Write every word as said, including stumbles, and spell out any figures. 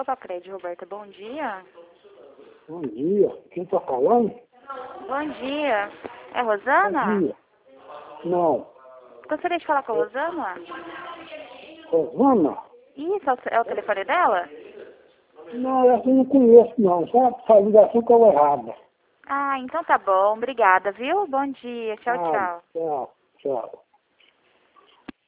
Opa, Prédio, Roberta, bom dia. Bom dia. Quem está falando? Bom dia. É Rosana? Bom dia. Não. Gostaria de falar com a Rosana? Rosana? Isso, é o, é o telefone dela? Não, essa eu não conheço, não. Só essa ligação estava errada. Ah, então tá bom. Obrigada, viu? Bom dia. Tchau, Ah, tchau. tchau, tchau.